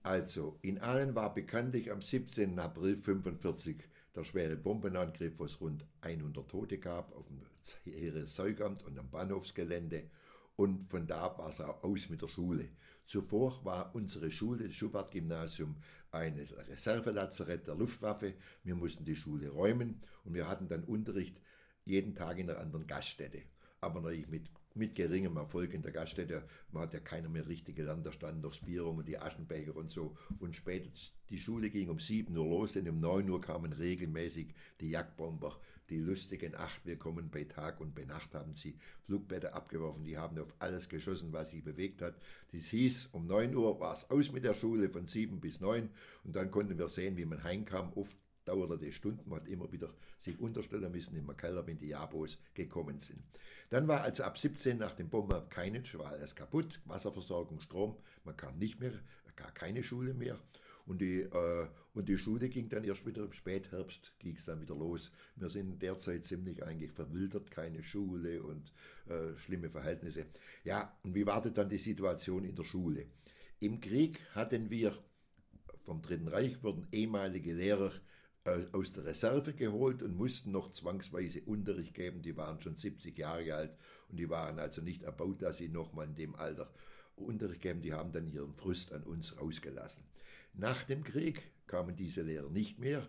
Also, in Aalen war bekanntlich am 17. April 1945 der schwere Bombenangriff, wo es rund 100 Tote gab auf dem Heeressäugamt und am Bahnhofsgelände. Und von da war es auch aus mit der Schule. Zuvor war unsere Schule, das Schubert-Gymnasium, ein Reservelazarett der Luftwaffe. Wir mussten die Schule räumen und wir hatten dann Unterricht jeden Tag in einer anderen Gaststätte. Aber natürlich mit geringem Erfolg in der Gaststätte. Man hat ja keiner mehr richtig gelernt, da standen noch das Bier rum und die Aschenbecher und so. Und später, die Schule ging um 7 Uhr los, denn um 9 Uhr kamen regelmäßig die Jagdbomber, die lustigen 8, wir kommen bei Tag und bei Nacht, haben sie Flugblätter abgeworfen, die haben auf alles geschossen, was sich bewegt hat. Das hieß, um 9 Uhr war es aus mit der Schule von 7 bis 9 und dann konnten wir sehen, wie man heimkam. Oft dauerte das Stunden, man hat immer wieder sich unterstellen müssen im Keller, wenn die Jabos gekommen sind. Dann war also ab 17 nach dem Bomben keine, war alles kaputt, Wasserversorgung, Strom, man kam nicht mehr, gar keine Schule mehr. Und die Schule ging dann erst wieder im Spätherbst, ging es dann wieder los. Wir sind derzeit ziemlich eigentlich verwildert, keine Schule und schlimme Verhältnisse. Ja, und wie war denn dann die Situation in der Schule? Im Krieg hatten wir vom Dritten Reich wurden ehemalige Lehrer aus der Reserve geholt und mussten noch zwangsweise Unterricht geben. Die waren schon 70 Jahre alt und die waren also nicht erbaut, dass sie nochmal in dem Alter Unterricht geben. Die haben dann ihren Frust an uns rausgelassen. Nach dem Krieg kamen diese Lehrer nicht mehr,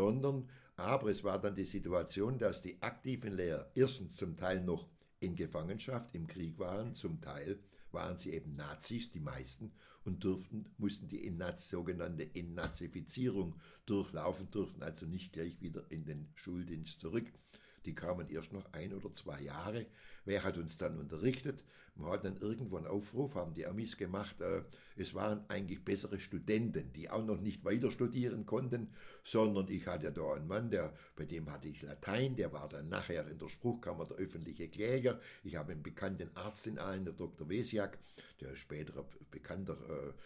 aber es war dann die Situation, dass die aktiven Lehrer erstens zum Teil noch in Gefangenschaft im Krieg waren, zum Teil waren sie eben Nazis, die meisten, und mussten die sogenannte Entnazifizierung durchlaufen, durften also nicht gleich wieder in den Schuldienst zurück. Die kamen erst noch 1 oder 2 Jahre. Wer hat uns dann unterrichtet? Wir hatten dann irgendwo einen Aufruf, haben die Amis gemacht. Es waren eigentlich bessere Studenten, die auch noch nicht weiter studieren konnten, sondern ich hatte da einen Mann, bei dem hatte ich Latein, der war dann nachher in der Spruchkammer der öffentliche Kläger. Ich habe einen bekannten Arzt in Aalen, der Dr. Wesiak, der ist später bekannter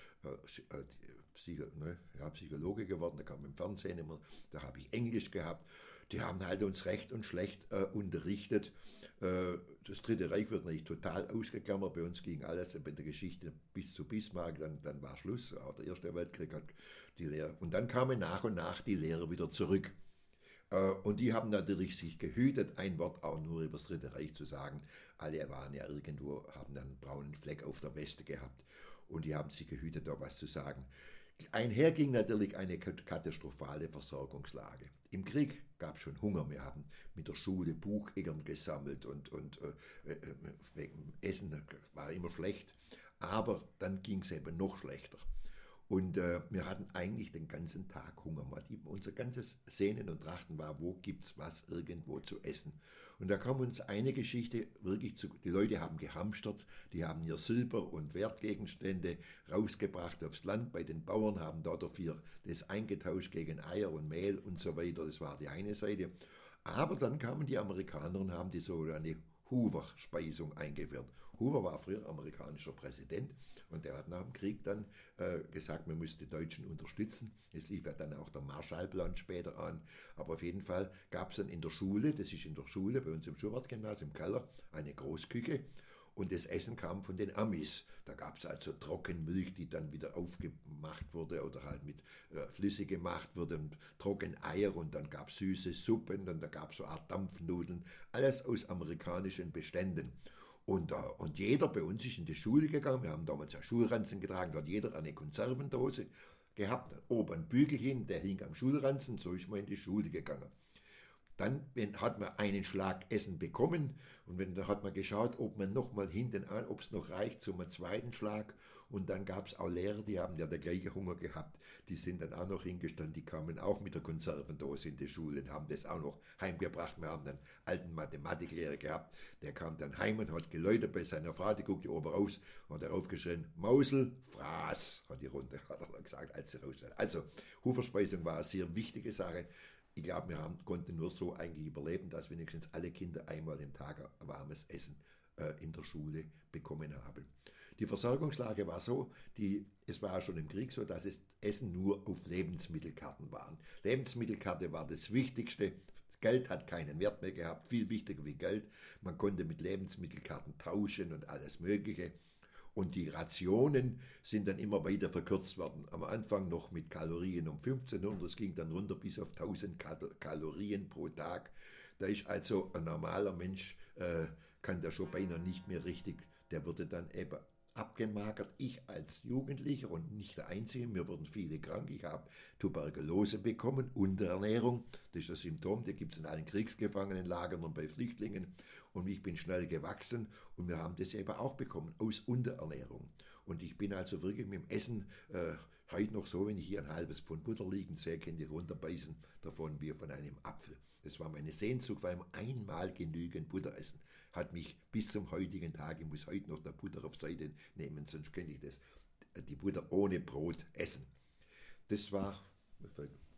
Psychologe geworden, der kam im Fernsehen immer, da habe ich Englisch gehabt. Die haben halt uns recht und schlecht unterrichtet. Das Dritte Reich wird natürlich total ausgeklammert. Bei uns ging alles bei der Geschichte bis zu Bismarck, dann war Schluss. Auch der Erste Weltkrieg hat die Lehrer. Und dann kamen nach und nach die Lehrer wieder zurück. Und die haben natürlich sich gehütet, ein Wort auch nur über das Dritte Reich zu sagen. Alle waren ja irgendwo, haben dann einen braunen Fleck auf der Weste gehabt und die haben sich gehütet, da was zu sagen. Einher ging natürlich eine katastrophale Versorgungslage. Im Krieg gab es schon Hunger. Wir haben mit der Schule Bucheggern gesammelt und wegen Essen war immer schlecht. Aber dann ging es eben noch schlechter. Und wir hatten eigentlich den ganzen Tag Hunger. Unser ganzes Sehnen und Trachten war, wo gibt's was irgendwo zu essen. Und da kam uns eine Geschichte wirklich zu. Die Leute haben gehamstert, die haben ihr Silber und Wertgegenstände rausgebracht aufs Land bei den Bauern, haben dafür das eingetauscht gegen Eier und Mehl und so weiter. Das war die eine Seite. Aber dann kamen die Amerikaner und haben die sogenannte Hoover-Speisung eingeführt. Hoover war früher amerikanischer Präsident und der hat nach dem Krieg dann gesagt, man muss die Deutschen unterstützen. Es lief ja dann auch der Marshallplan später an. Aber auf jeden Fall gab es dann in der Schule, das ist in der Schule, bei uns im Schubert-Gymnasium im Keller, eine Großküche. Und das Essen kam von den Amis. Da gab es also Trockenmilch, die dann wieder aufgemacht wurde oder halt mit flüssig gemacht wurde und Trockeneier und dann gab es süße Suppen und da gab es so eine Art Dampfnudeln. Alles aus amerikanischen Beständen. Und jeder bei uns ist in die Schule gegangen. Wir haben damals ja Schulranzen getragen. Da hat jeder eine Konservendose gehabt. Oben ein Bügel hin, der hing am Schulranzen. So ist man in die Schule gegangen. Dann hat man einen Schlag Essen bekommen und dann hat man geschaut, ob man nochmal hinten an, ob es noch reicht zum zweiten Schlag. Und dann gab es auch Lehrer, die haben ja der gleiche Hunger gehabt. Die sind dann auch noch hingestanden, die kamen auch mit der Konservendose in die Schule und haben das auch noch heimgebracht. Wir haben einen alten Mathematiklehrer gehabt, der kam dann heim und hat geläutet bei seiner Frau, die guckte oben raus und hat aufgeschrien, Mausel, Fraß, hat die Runde, hat er gesagt, als sie rausstellt. Also, Hooverspeisung war eine sehr wichtige Sache. Ich glaube, wir konnten nur so eigentlich überleben, dass wenigstens alle Kinder einmal im Tag warmes Essen in der Schule bekommen haben. Die Versorgungslage war so, es war schon im Krieg so, dass es Essen nur auf Lebensmittelkarten waren. Lebensmittelkarte war das Wichtigste. Geld hat keinen Wert mehr gehabt, viel wichtiger wie Geld. Man konnte mit Lebensmittelkarten tauschen und alles Mögliche. Und die Rationen sind dann immer weiter verkürzt worden. Am Anfang noch mit Kalorien um 1500, es ging dann runter bis auf 1000 Kalorien pro Tag. Da ist also ein normaler Mensch, kann da schon beinahe nicht mehr richtig, der würde dann eben abgemagert. Ich als Jugendlicher und nicht der Einzige, mir wurden viele krank. Ich habe Tuberkulose bekommen, Unterernährung. Das ist ein Symptom, das gibt es in allen Kriegsgefangenenlagern und bei Flüchtlingen. Und ich bin schnell gewachsen und wir haben das eben auch bekommen, aus Unterernährung. Und ich bin also wirklich mit dem Essen heute noch so, wenn ich hier ein halbes Pfund Butter liegen sehe, könnte ich runterbeißen davon wie von einem Apfel. Das war meine Sehnsucht, weil einmal genügend Butter essen. Hat mich bis zum heutigen Tag, ich muss heute noch der Butter auf Seite nehmen, sonst könnte ich die Butter ohne Brot essen. Das war